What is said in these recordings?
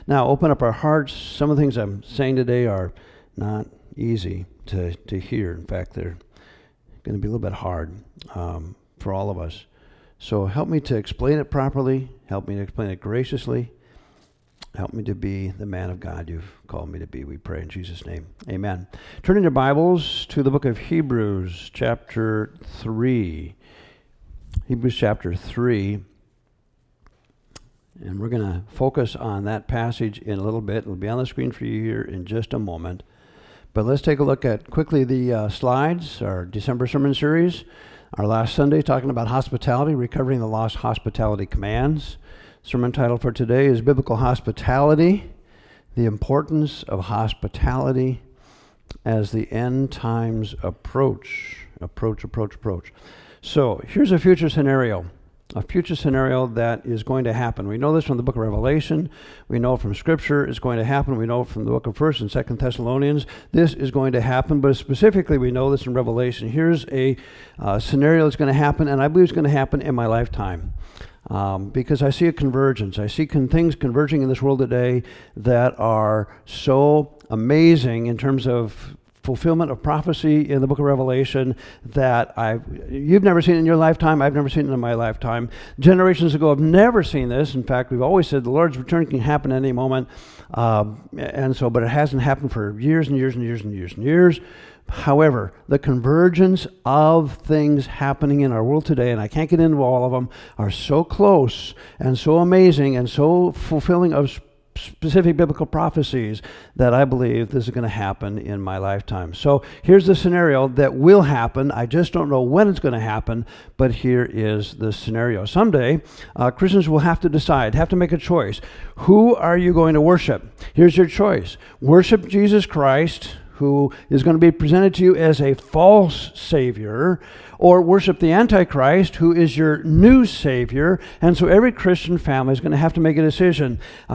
Now, open up our hearts. Some of the things I'm saying today are not easy to hear. In fact, they're going to be a little bit hard for all of us. So help me to explain it properly. Help me to explain it graciously. Help me to be the man of God you've called me to be. We pray in Jesus' name. Amen. Turning your Bibles to the book of Hebrews, chapter 3. Hebrews chapter 3. And we're going to focus on that passage in a little bit. It'll be on the screen for you here in just a moment. But let's take a look at quickly the slides, our December sermon series. Our last Sunday talking about hospitality, recovering the lost hospitality commands. Sermon title for today is Biblical Hospitality, the importance of hospitality as the end times approach. So here's a future scenario that is going to happen. We know this from the book of Revelation. We know from Scripture it's going to happen. We know from the book of 1st and 2nd Thessalonians this is going to happen. But specifically, we know this in Revelation. Here's a scenario that's going to happen, and I believe it's going to happen in my lifetime. Because I see a convergence. I see things converging in this world today that are so amazing in terms of fulfillment of prophecy in the book of Revelation that you've never seen it in your lifetime. I've never seen it in my lifetime. Generations ago, I've never seen this. In fact, we've always said the Lord's return can happen at any moment. But it hasn't happened for years and years and years and years and years. However, the convergence of things happening in our world today, and I can't get into all of them, are so close and so amazing and so fulfilling of specific biblical prophecies that I believe this is going to happen in my lifetime. So here's the scenario that will happen. I just don't know when it's going to happen, but here is the scenario. Someday, Christians will have to make a choice. Who are you going to worship? Here's your choice. Worship Jesus Christ, who is going to be presented to you as a false Savior, or worship the Antichrist, who is your new Savior. And so every Christian family is going to have to make a decision.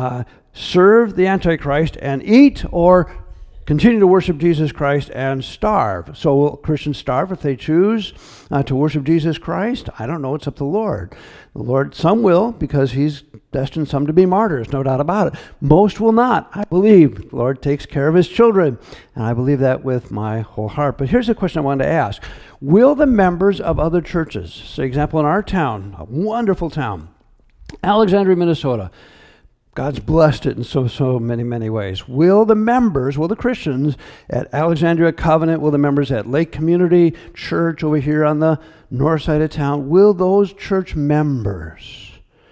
Serve the Antichrist and eat, or continue to worship Jesus Christ and starve. So will Christians starve if they choose to worship Jesus Christ? I don't know. It's up to the Lord. The Lord, some will, because He's destined some to be martyrs, no doubt about it. Most will not. I believe the Lord takes care of His children, and I believe that with my whole heart. But here's a question I wanted to ask. Will the members of other churches, for example, in our town, a wonderful town, Alexandria, Minnesota, God's blessed it in so many ways. Will the Christians at Alexandria Covenant, will the members at Lake Community Church over here on the north side of town, will those church members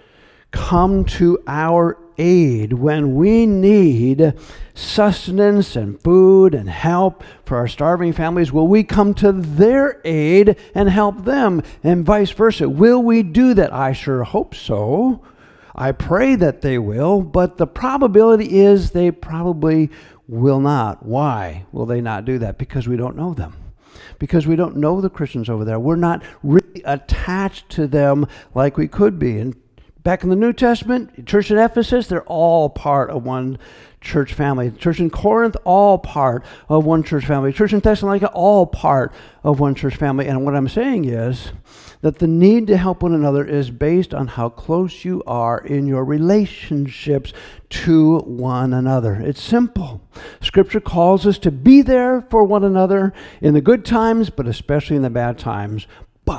come to our aid when we need sustenance and food and help for our starving families? Will we come to their aid and help them, and vice versa? Will we do that? I sure hope so. I pray that they will, but the probability is they probably will not. Why will they not do that? Because we don't know them. Because we don't know the Christians over there. We're not really attached to them like we could be. And back in the New Testament, church in Ephesus, they're all part of one church family. Church in Corinth, all part of one church family. Church in Thessalonica, all part of one church family. And what I'm saying is that the need to help one another is based on how close you are in your relationships to one another. It's simple. Scripture calls us to be there for one another in the good times, but especially in the bad times.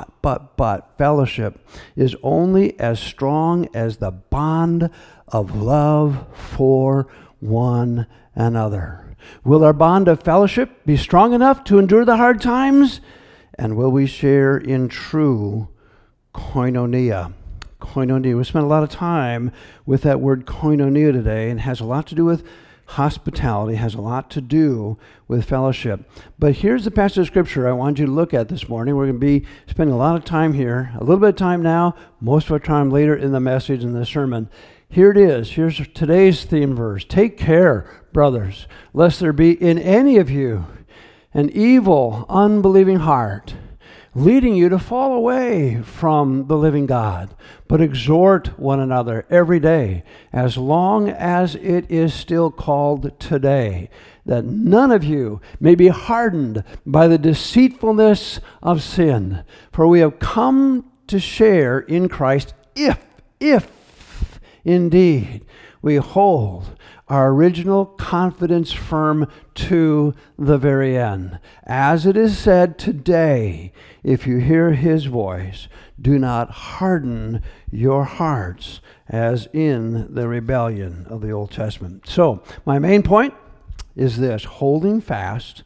But fellowship is only as strong as the bond of love for one another. Will our bond of fellowship be strong enough to endure the hard times? And will we share in true koinonia? Koinonia. We spent a lot of time with that word koinonia today, and it has a lot to do with hospitality, has a lot to do with fellowship. But here's the passage of Scripture I want you to look at this morning. We're going to be spending a lot of time here, a little bit of time now, most of our time later in the message and the sermon. Here it is. Here's today's theme verse. Take care, brothers, lest there be in any of you an evil, unbelieving heart, leading you to fall away from the living God. But exhort one another every day, as long as it is still called today, that none of you may be hardened by the deceitfulness of sin. For we have come to share in Christ if indeed we hold our original confidence firm to the very end. As it is said today, if you hear his voice, do not harden your hearts as in the rebellion of the Old Testament. So, my main point is this: holding fast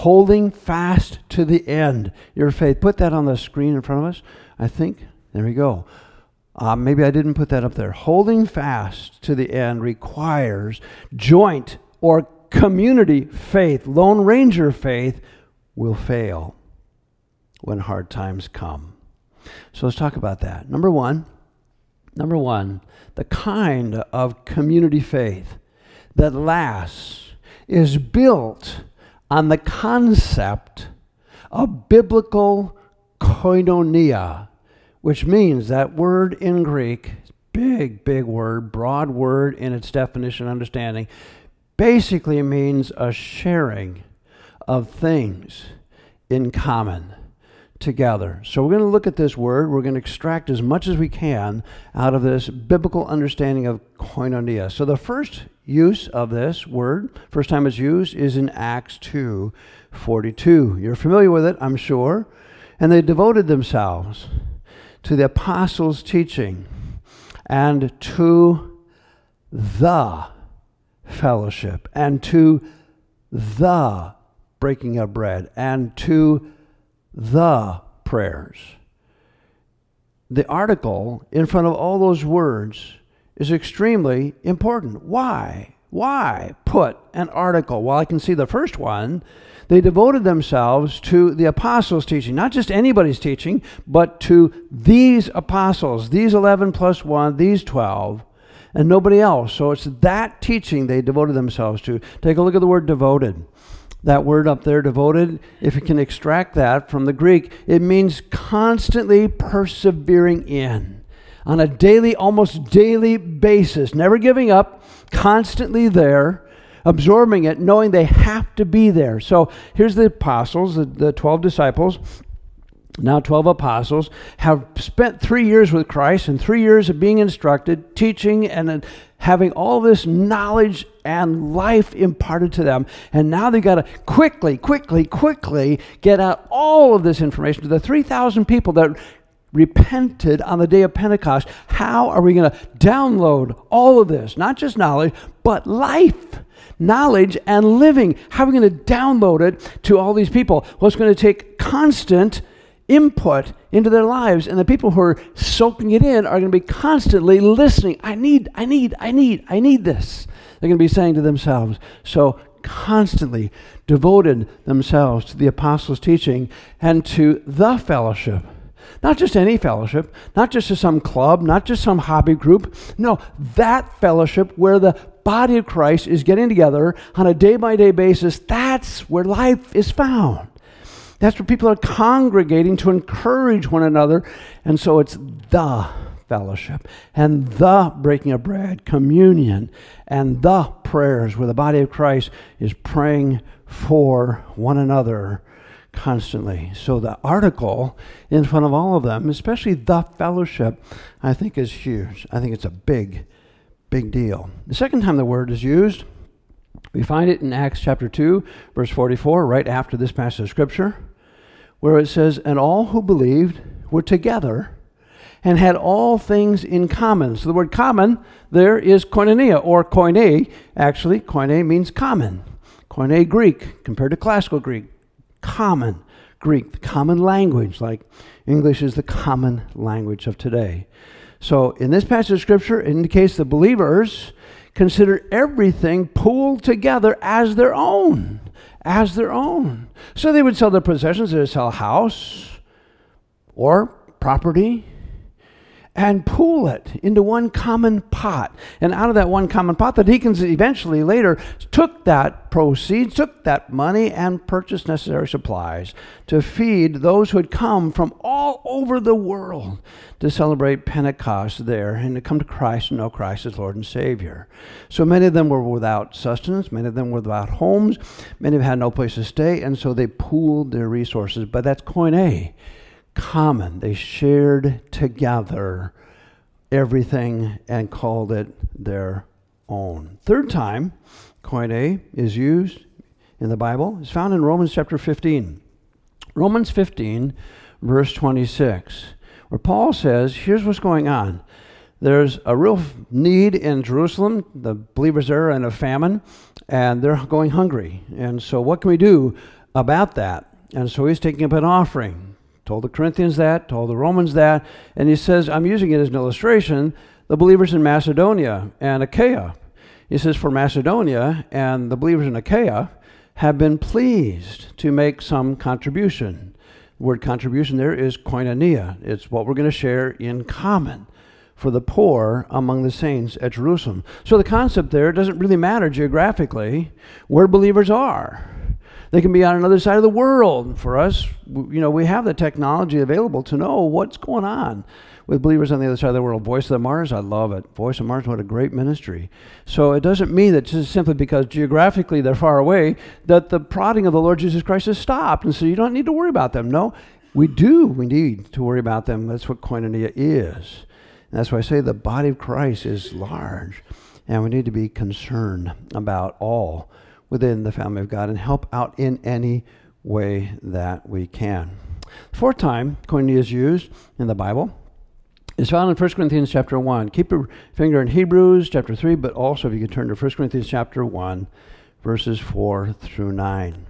to the end, your faith. Put that on the screen in front of us, I think. There we go. Maybe I didn't put that up there. Holding fast to the end requires joint or community faith. Lone Ranger faith will fail when hard times come. So let's talk about that. Number one, the kind of community faith that lasts is built on the concept of biblical koinonia, which means that word in Greek, big word, broad word in its definition and understanding, basically means a sharing of things in common together. So we're going to look at this word. We're going to extract as much as we can out of this biblical understanding of koinonia. So the first use of this word, first time it's used, is in Acts 2:42. You're familiar with it, I'm sure. And they devoted themselves to the apostles' teaching and to the fellowship and to the breaking of bread and to the prayers. The article in front of all those words is extremely important. Why? Why put an article? Well, I can see the first one. They devoted themselves to the apostles' teaching, not just anybody's teaching, but to these apostles, these 11 plus 1, these 12, and nobody else. So it's that teaching they devoted themselves to. Take a look at the word devoted. That word up there, devoted, if you can extract that from the Greek, it means constantly persevering in, on a daily, almost daily basis, never giving up, constantly there, absorbing it, knowing they have to be there. So here's the apostles, the 12 disciples, now 12 apostles, have spent 3 years with Christ and 3 years of being instructed, teaching, and having all this knowledge and life imparted to them. And now they've got to quickly get out all of this information to the 3,000 people that repented on the day of Pentecost. How are we going to download all of this? Not just knowledge, but life. Knowledge and living. How are we going to download it to all these people? Well, it's going to take constant input into their lives, and the people who are soaking it in are going to be constantly listening. I need this. They're going to be saying to themselves. So constantly devoted themselves to the apostles' teaching and to the fellowship. Not just any fellowship, not just to some club, not just some hobby group. No, that fellowship where the body of Christ is getting together on a day-by-day basis. That's where life is found. That's where people are congregating to encourage one another. And so it's the fellowship and the breaking of bread, communion, and the prayers where the body of Christ is praying for one another constantly. So the article in front of all of them, especially the fellowship, I think is huge. I think it's a big deal. The second time the word is used, we find it in Acts chapter 2, verse 44, right after this passage of Scripture, where it says, and all who believed were together and had all things in common. So the word common there is koinonia, or koine. Actually, koine means common. Koine Greek, compared to classical Greek. Common Greek, the common language, like English is the common language of today. So in this passage of Scripture, it indicates the believers consider everything pooled together as their own. As their own. So they would sell their possessions, they would sell a house or property, and pool it into one common pot. And out of that one common pot, the deacons eventually later took that proceeds, took that money, and purchased necessary supplies to feed those who had come from all over the world to celebrate Pentecost there and to come to Christ and know Christ as Lord and Savior. So many of them were without sustenance, many of them were without homes, many of them had no place to stay, and so they pooled their resources. But that's koine. Common. They shared together everything and called it their own. Third time koine is used in the Bible is found in Romans chapter 15. Romans 15, verse 26, where Paul says, here's what's going on. There's a real need in Jerusalem. The believers there are in a famine, and they're going hungry. And so what can we do about that? And so he's taking up an offering. Told the Corinthians that, told the Romans that, and he says, I'm using it as an illustration, the believers in Macedonia and Achaia. He says, for Macedonia and the believers in Achaia have been pleased to make some contribution. The word contribution there is koinonia. It's what we're going to share in common for the poor among the saints at Jerusalem. So the concept there doesn't really matter geographically where believers are. They can be on another side of the world. For us, we have the technology available to know what's going on with believers on the other side of the world. Voice of the Martyrs, I love it. Voice of Martyrs, what a great ministry. So it doesn't mean that just simply because geographically they're far away that the prodding of the Lord Jesus Christ has stopped, and so you don't need to worry about them. No, we need to worry about them. That's what koinonia is. And that's why I say the body of Christ is large, and we need to be concerned about all within the family of God and help out in any way that we can. The fourth time koinonia is used in the Bible is found in 1 Corinthians chapter 1. Keep your finger in Hebrews chapter 3, but also if you could turn to 1 Corinthians chapter 1, verses 4 through 9,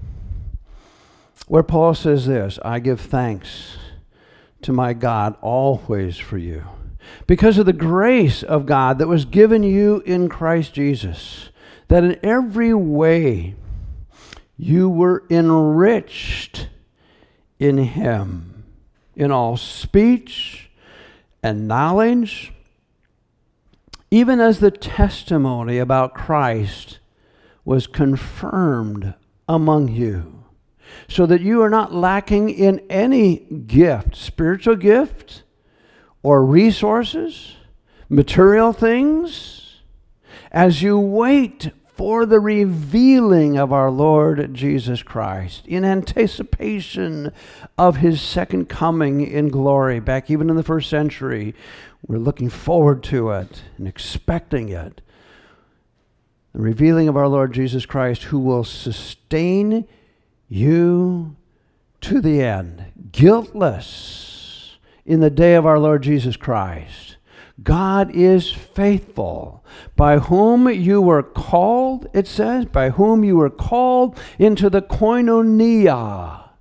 where Paul says this, I give thanks to my God always for you, because of the grace of God that was given you in Christ Jesus, that in every way you were enriched in him, in all speech and knowledge, even as the testimony about Christ was confirmed among you, so that you are not lacking in any gift, spiritual gift, or resources, material things, as you wait for the revealing of our Lord Jesus Christ, in anticipation of his second coming in glory. Back even in the first century, we're looking forward to it and expecting it. The revealing of our Lord Jesus Christ, who will sustain you to the end, guiltless in the day of our Lord Jesus Christ. God is faithful, by whom you were called, it says, by whom you were called into the koinonia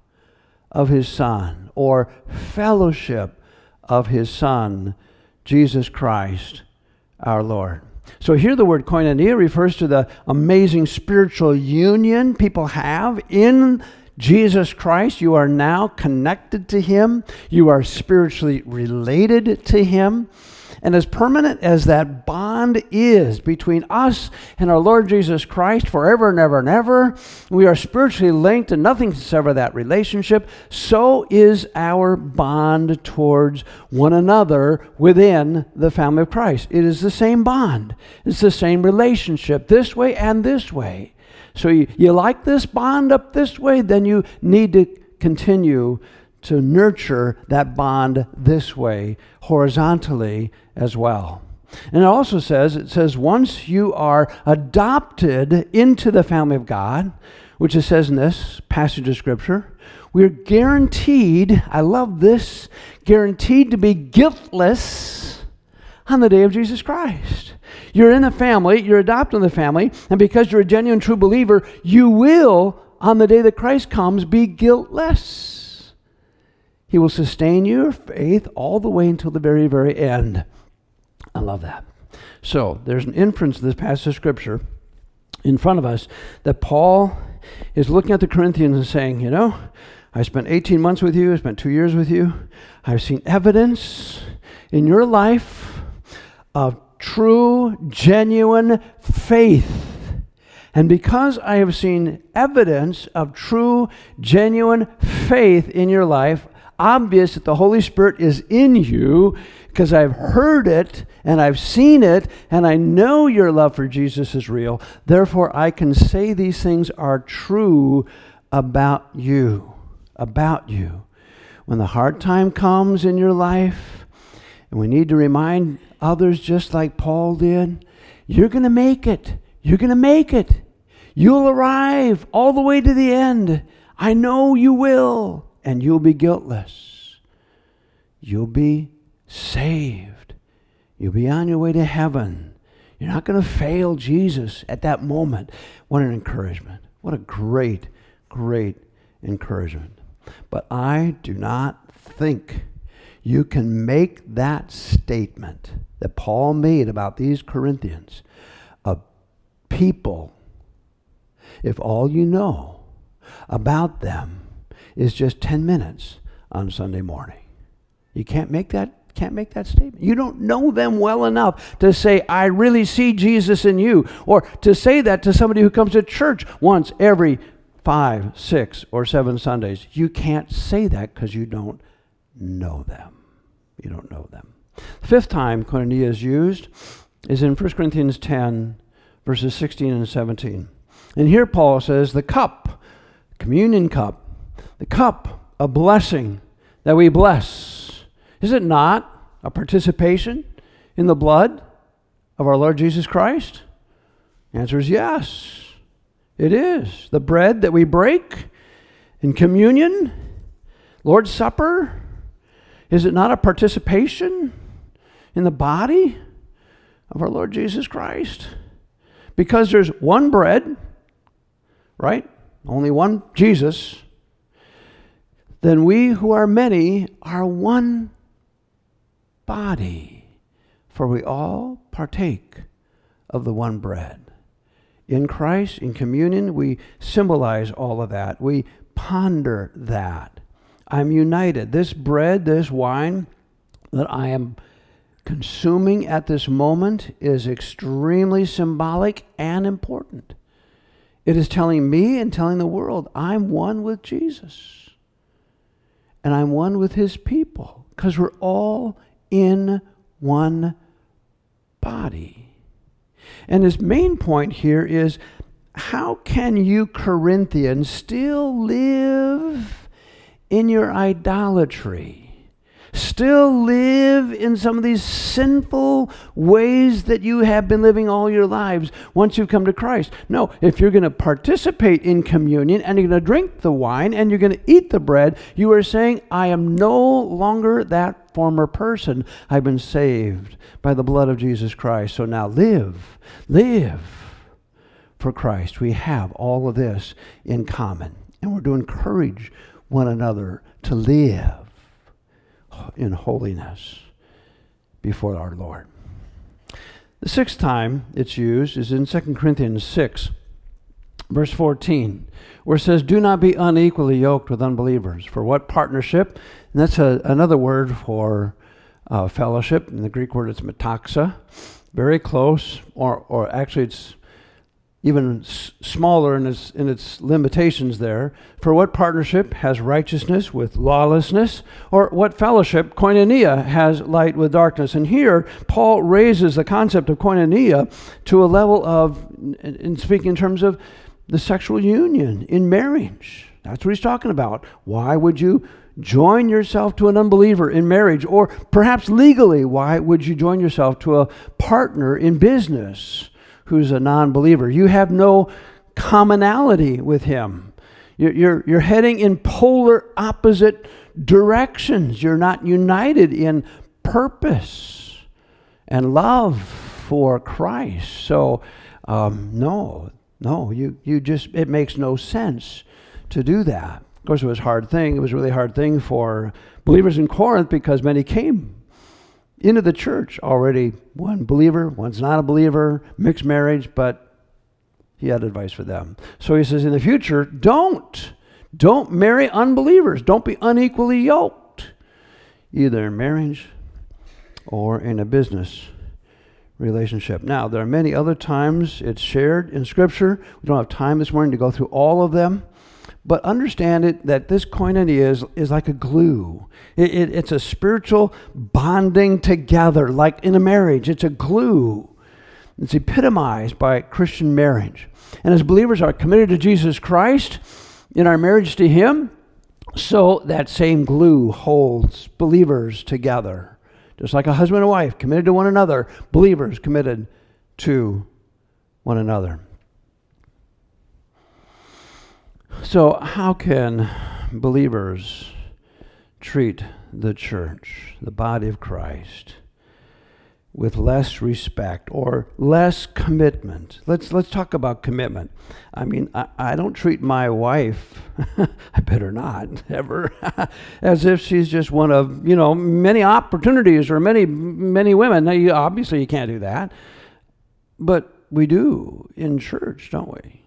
of his Son, or fellowship of his Son, Jesus Christ, our Lord. So here the word koinonia refers to the amazing spiritual union people have in Jesus Christ. You are now connected to him. You are spiritually related to him. And as permanent as that bond is between us and our Lord Jesus Christ forever and ever and ever, we are spiritually linked and nothing can sever that relationship. So is our bond towards one another within the family of Christ. It is the same bond. It's the same relationship this way and this way. So you like this bond up this way, then you need to continue to nurture that bond this way, horizontally as well. And it says, once you are adopted into the family of God, which it says in this passage of Scripture, we're guaranteed, I love this, guaranteed to be guiltless on the day of Jesus Christ. You're in the family, you're adopted in the family, and because you're a genuine true believer, you will, on the day that Christ comes, be guiltless. He will sustain your faith all the way until the very, very end. I love that. So there's an inference in this passage of Scripture in front of us that Paul is looking at the Corinthians and saying, I spent 18 months with you, I spent 2 years with you. I've seen evidence in your life of true, genuine faith. And because I have seen evidence of true, genuine faith in your life, obvious that the Holy Spirit is in you, because I've heard it and I've seen it and I know your love for Jesus is real. Therefore, I can say these things are true about you. When the hard time comes in your life, and we need to remind others just like Paul did, You're going to make it. You're going to make it. You'll arrive all the way to the end. I know you will. And you'll be guiltless. You'll be saved. You'll be on your way to heaven. You're not going to fail Jesus at that moment. What an encouragement. What a great, great encouragement. But I do not think you can make that statement that Paul made about these Corinthians, a people, if all you know about them is just 10 minutes on Sunday morning. You can't make that statement. You don't know them well enough to say, I really see Jesus in you. Or to say that to somebody who comes to church once every 5, 6, or 7 Sundays. You can't say that because you don't know them. You don't know them. The fifth time koinonia is used is in 1 Corinthians 10, verses 16 and 17. And here Paul says, the cup, communion cup, the cup of blessing that we bless, is it not a participation in the blood of our Lord Jesus Christ? The answer is yes, it is. The bread that we break in communion, Lord's Supper, is it not a participation in the body of our Lord Jesus Christ? Because there's one bread, right? Only one Jesus. Then we who are many are one body, for we all partake of the one bread. In Christ, in communion, we symbolize all of that. We ponder that. I'm united. This bread, this wine that I am consuming at this moment is extremely symbolic and important. It is telling me and telling the world, I'm one with Jesus. And I'm one with his people. Because we're all in one body. And his main point here is, how can you Corinthians still live in your idolatry? Still live in some of these sinful ways that you have been living all your lives once you've come to Christ. No, if you're going to participate in communion and you're going to drink the wine and you're going to eat the bread, you are saying, I am no longer that former person. I've been saved by the blood of Jesus Christ. So now live for Christ. We have all of this in common. And we're to encourage one another to live in holiness before our Lord. The sixth time it's used is in 2 Corinthians 6, verse 14, where it says, do not be unequally yoked with unbelievers. For what partnership? And that's another word for fellowship. In the Greek word, it's metaxa. Very close, or actually it's even smaller in its limitations there. For what partnership has righteousness with lawlessness? Or what fellowship, koinonia, has light with darkness? And here, Paul raises the concept of koinonia to a level of, in speaking in terms of the sexual union in marriage. That's what he's talking about. Why would you join yourself to an unbeliever in marriage? Or perhaps legally, why would you join yourself to a partner in business who's a non-believer? You have no commonality with him. You're heading in polar opposite directions. You're not united in purpose and love for Christ. So, no, it makes no sense to do that. Of course, it was a hard thing. It was a really hard thing for believers in Corinth because many came into the church already, one believer, one's not a believer, mixed marriage, but he had advice for them. So he says, in the future, don't marry unbelievers. Don't be unequally yoked, either in marriage or in a business relationship. Now, there are many other times it's shared in Scripture. We don't have time this morning to go through all of them. But understand it that this koinonia is like a glue. It's a spiritual bonding together, like in a marriage. It's a glue. It's epitomized by Christian marriage. And as believers are committed to Jesus Christ in our marriage to him, so that same glue holds believers together. Just like a husband and wife committed to one another, believers committed to one another. So how can believers treat the church, the body of Christ, with less respect or less commitment? Let's talk about commitment. I mean, I don't treat my wife, I better not, ever, as if she's just one of, many opportunities or many women. Now, obviously you can't do that, but we do in church, don't we?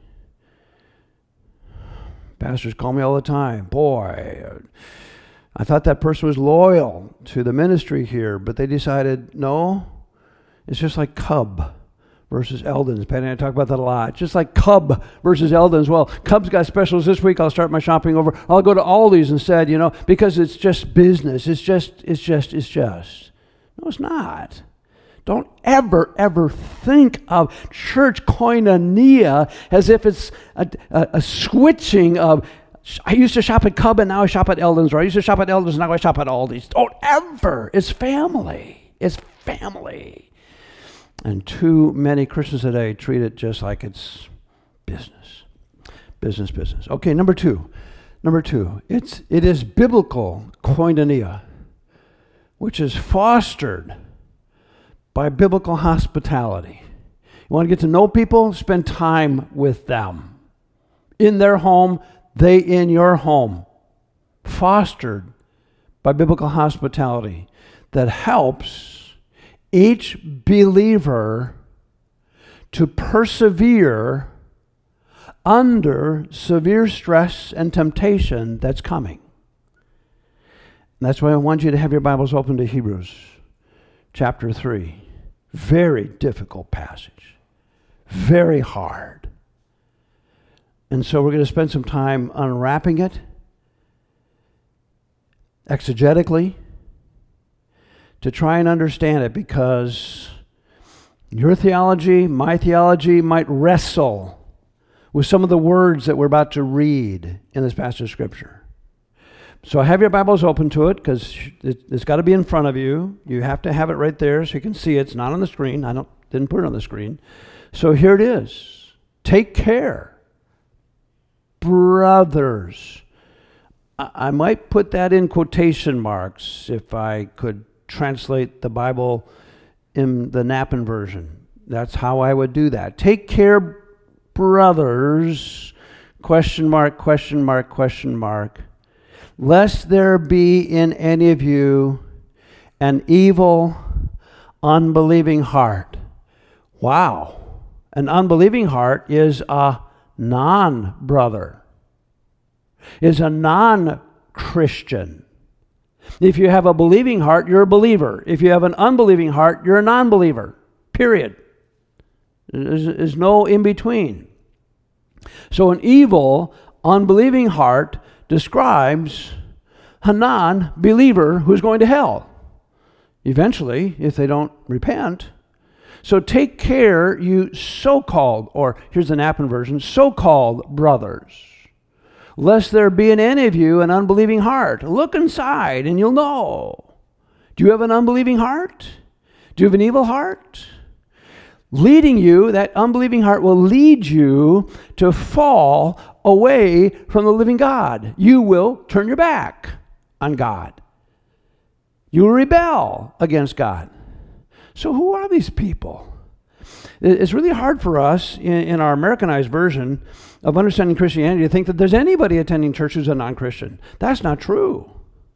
Pastors call me all the time. Boy, I thought that person was loyal to the ministry here, but they decided, no, it's just like Cub versus Eldon's. Patty and I talk about that a lot. Just like Cub versus Eldon's. Well, Cub's got specials this week. I'll start my shopping over. I'll go to Aldi's instead, because it's just business. It's just. No, it's not. Don't ever think of church koinonia as if it's a switching of, I used to shop at Cub and now I shop at Eldon's, or I used to shop at Eldon's and now I shop at Aldi's. Don't ever. It's family. It's family. And too many Christians today treat it just like it's business. Business. Okay, number two. It is biblical koinonia, which is fostered by biblical hospitality. You want to get to know people? Spend time with them. In their home, they in your home. Fostered by biblical hospitality that helps each believer to persevere under severe stress and temptation that's coming. And that's why I want you to have your Bibles open to Hebrews chapter 3. Very difficult passage. Very hard. And so we're going to spend some time unwrapping it exegetically to try and understand it, because your theology, my theology, might wrestle with some of the words that we're about to read in this passage of Scripture. So have your Bibles open to it, because it's got to be in front of you. You have to have it right there so you can see it. It's not on the screen. Didn't put it on the screen. So here it is. Take care, brothers. I might put that in quotation marks if I could translate the Bible in the Knappen version. That's how I would do that. Take care, brothers, question mark, lest there be in any of you an evil, unbelieving heart. Wow. An unbelieving heart is a non-brother, is a non-Christian. If you have a believing heart, you're a believer. If you have an unbelieving heart, you're a non-believer. Period. There's no in between. So an evil, unbelieving heart describes a non-believer who's going to hell eventually if they don't repent. So take care, you so-called, or here's the Knappen version, so-called brothers, lest there be in any of you an unbelieving heart. Look inside and you'll know. Do you have an unbelieving heart? Do you have an evil heart? Leading you, that unbelieving heart will lead you to fall away from the living God. You will turn your back on God. You will rebel against God. So who are these people? It's really hard for us in our Americanized version of understanding Christianity to think that there's anybody attending church who's a non-Christian. That's not true.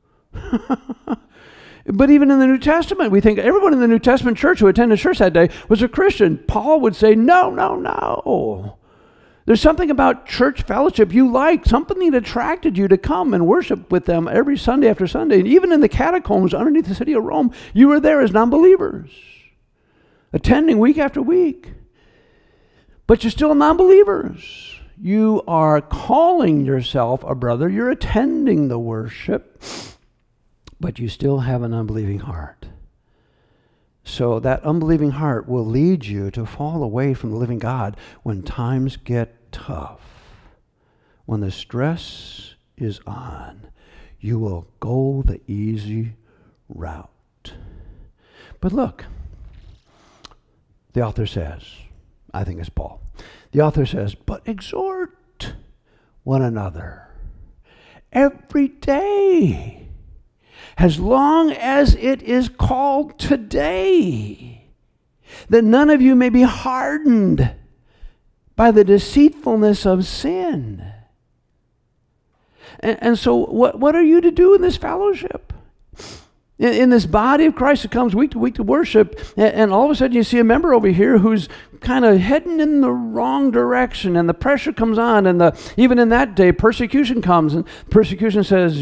But even in the New Testament, we think everyone in the New Testament church who attended church that day was a Christian. Paul would say, no. There's something about church fellowship you liked, something that attracted you to come and worship with them every Sunday after Sunday. And even in the catacombs underneath the city of Rome, you were there as non-believers, attending week after week. But you're still non-believers. You are calling yourself a brother. You're attending the worship, but you still have an unbelieving heart. So that unbelieving heart will lead you to fall away from the living God when times get tough. When the stress is on, you will go the easy route. But look, the author says, I think it's Paul, the author says, but exhort one another every day, as long as it is called today, that none of you may be hardened by the deceitfulness of sin. And so what are you to do in this fellowship? In this body of Christ that comes week to week to worship, and all of a sudden you see a member over here who's kind of heading in the wrong direction, and the pressure comes on, and even in that day, persecution comes, and persecution says,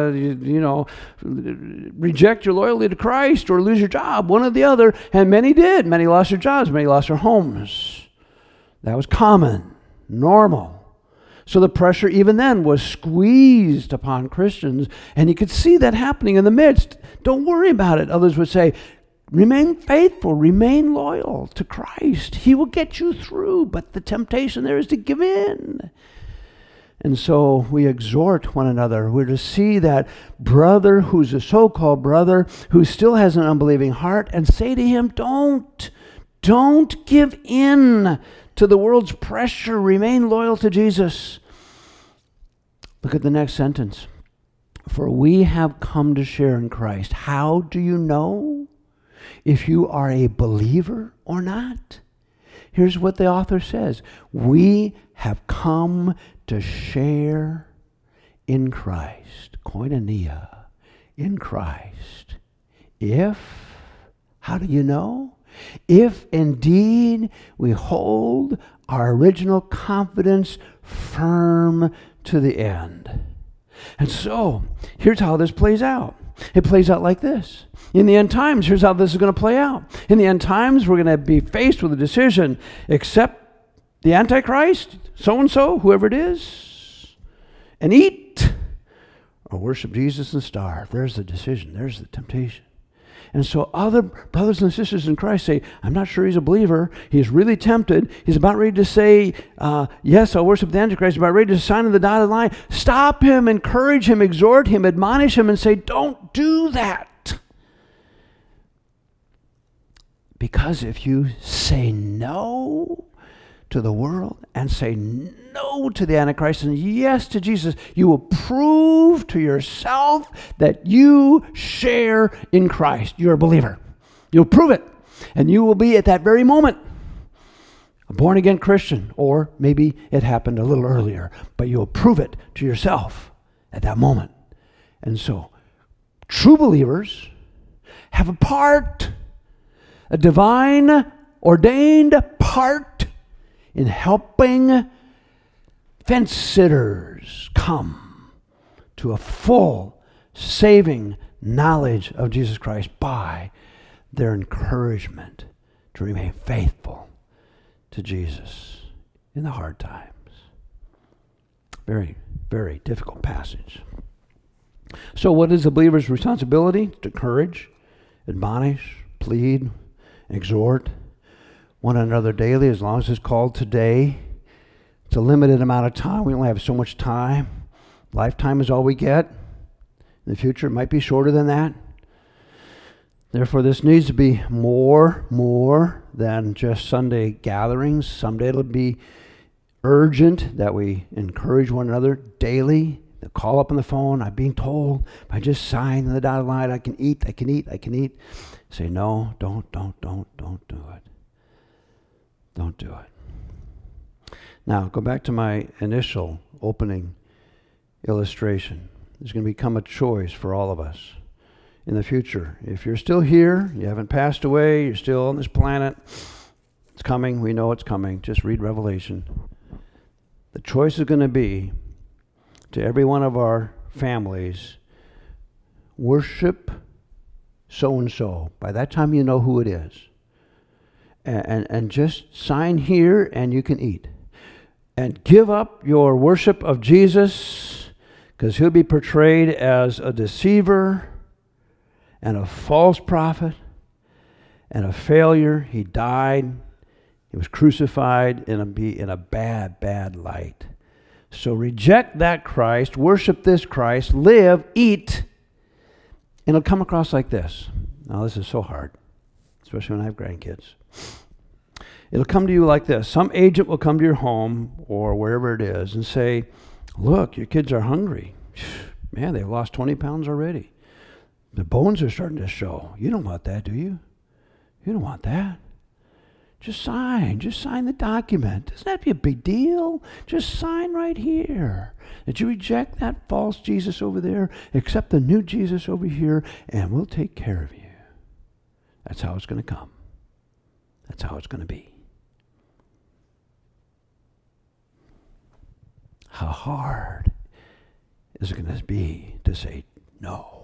reject your loyalty to Christ or lose your job, one or the other, and many did. Many lost their jobs, many lost their homes. That was common, normal. So the pressure even then was squeezed upon Christians, and you could see that happening in the midst. Don't worry about it. Others would say, remain faithful, remain loyal to Christ. He will get you through, but the temptation there is to give in. And so we exhort one another. We're to see that brother who's a so-called brother who still has an unbelieving heart and say to him, don't give in to the world's pressure. Remain loyal to Jesus. Look at the next sentence. For we have come to share in Christ. How do you know if you are a believer or not? Here's what the author says. We have come to share in Christ. Koinonia, in Christ. How do you know? If indeed we hold our original confidence firm to the end. And so, here's how this plays out. It plays out like this. In the end times, here's how this is going to play out. In the end times, we're going to be faced with a decision. Accept the Antichrist, so-and-so, whoever it is, and eat, or worship Jesus and starve. There's the decision. There's the temptation. And so other brothers and sisters in Christ say, I'm not sure he's a believer. He's really tempted. He's about ready to say, yes, I'll worship the Antichrist. He's about ready to sign on the dotted line. Stop him, encourage him, exhort him, admonish him, and say, don't do that. Because if you say no to the world and say no to the Antichrist and yes to Jesus, you will prove to yourself that you share in Christ. You're a believer. You'll prove it. And you will be at that very moment a born-again Christian. Or maybe it happened a little earlier. But you'll prove it to yourself at that moment. And so, true believers have a part, a divine ordained part in helping fence sitters come to a full, saving knowledge of Jesus Christ by their encouragement to remain faithful to Jesus in the hard times. Very, very difficult passage. So what is the believer's responsibility? To encourage, admonish, plead, exhort one another daily, as long as it's called today. It's a limited amount of time. We only have so much time. Lifetime is all we get. In the future, it might be shorter than that. Therefore, this needs to be more than just Sunday gatherings. Someday it'll be urgent that we encourage one another daily. The call up on the phone, I'm being told, if I just sign the dotted line, I can eat. Say, no, don't do it. Don't do it. Now, go back to my initial opening illustration. There's going to become a choice for all of us in the future. If you're still here, you haven't passed away, you're still on this planet, it's coming, we know it's coming. Just read Revelation. The choice is going to be to every one of our families, worship so-and-so. By that time you know who it is. And just sign here and you can eat. And give up your worship of Jesus, because he'll be portrayed as a deceiver and a false prophet and a failure. He died. He was crucified in a bad light. So reject that Christ, worship this Christ, live, eat, and it'll come across like this. Now this is so hard, especially when I have grandkids. It'll come to you like this. Some agent will come to your home or wherever it is and say, look, your kids are hungry. Man, they've lost 20 pounds already. The bones are starting to show. You don't want that, do you? You don't want that. Just sign the document. Doesn't that be a big deal? Just sign right here that you reject that false Jesus over there, accept the new Jesus over here, and we'll take care of you. That's how it's going to come. That's how it's going to be. How hard is it going to be to say, no,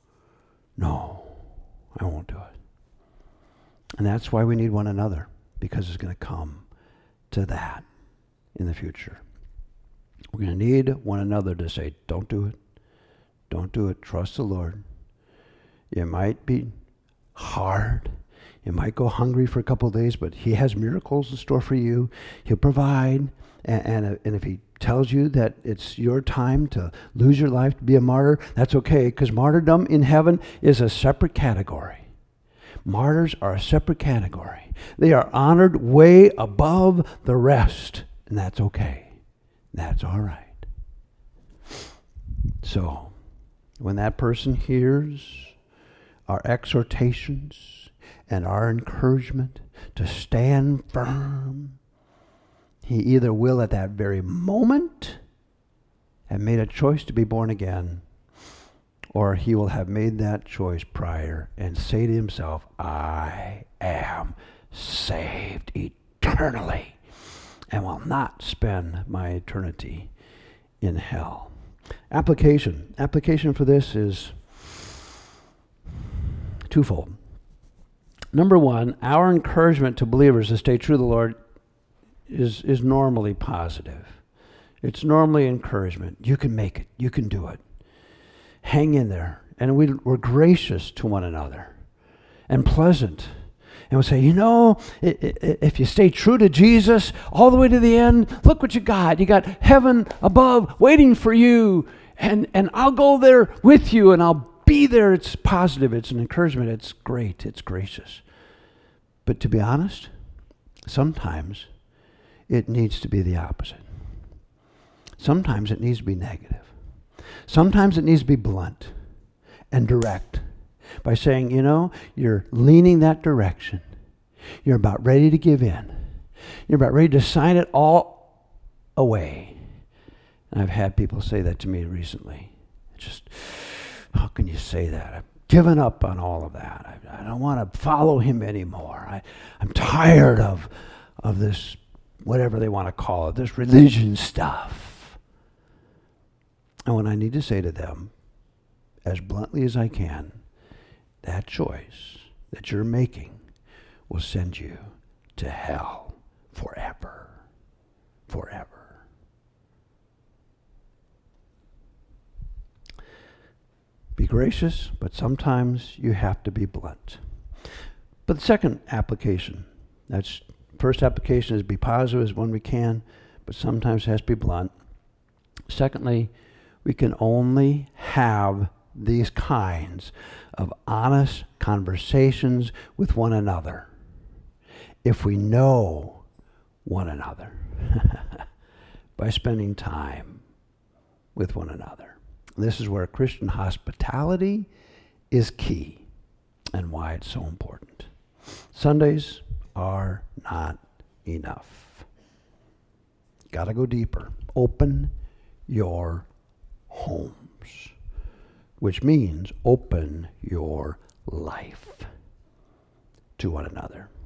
I won't do it. And that's why we need one another, because it's going to come to that in the future. We're going to need one another to say, don't do it. Don't do it. Trust the Lord. It might be hard. You might go hungry for a couple of days, but He has miracles in store for you. He'll provide. And if He tells you that it's your time to lose your life, to be a martyr, that's okay, because martyrdom in heaven is a separate category. Martyrs are a separate category. They are honored way above the rest, and that's okay. That's all right. So, when that person hears our exhortations and our encouragement to stand firm, he either will at that very moment have made a choice to be born again, or he will have made that choice prior and say to himself, I am saved eternally and will not spend my eternity in hell. Application for this is twofold. Number one, our encouragement to believers to stay true to the Lord is normally positive. It's normally encouragement. You can make it. You can do it. Hang in there. And we're gracious to one another and pleasant. And we'll say, if you stay true to Jesus all the way to the end, look what you got. You got heaven above waiting for you. And I'll go there with you and I'll be there. It's positive. It's an encouragement. It's great. It's gracious. But to be honest, sometimes it needs to be the opposite. Sometimes it needs to be negative. Sometimes it needs to be blunt and direct by saying, you're leaning that direction. You're about ready to give in. You're about ready to sign it all away. And I've had people say that to me recently. How can you say that? I've given up on all of that. I don't want to follow him anymore. I'm tired of this, whatever they want to call it, this religion stuff. And when I need to say to them, as bluntly as I can, that choice that you're making will send you to hell forever. Forever. Be gracious, but sometimes you have to be blunt. But the second application, first application is be positive as when we can, but sometimes it has to be blunt. Secondly, we can only have these kinds of honest conversations with one another if we know one another by spending time with one another. This is where Christian hospitality is key and why it's so important. Sundays are not enough. Got to go deeper. Open your homes, which means open your life to one another.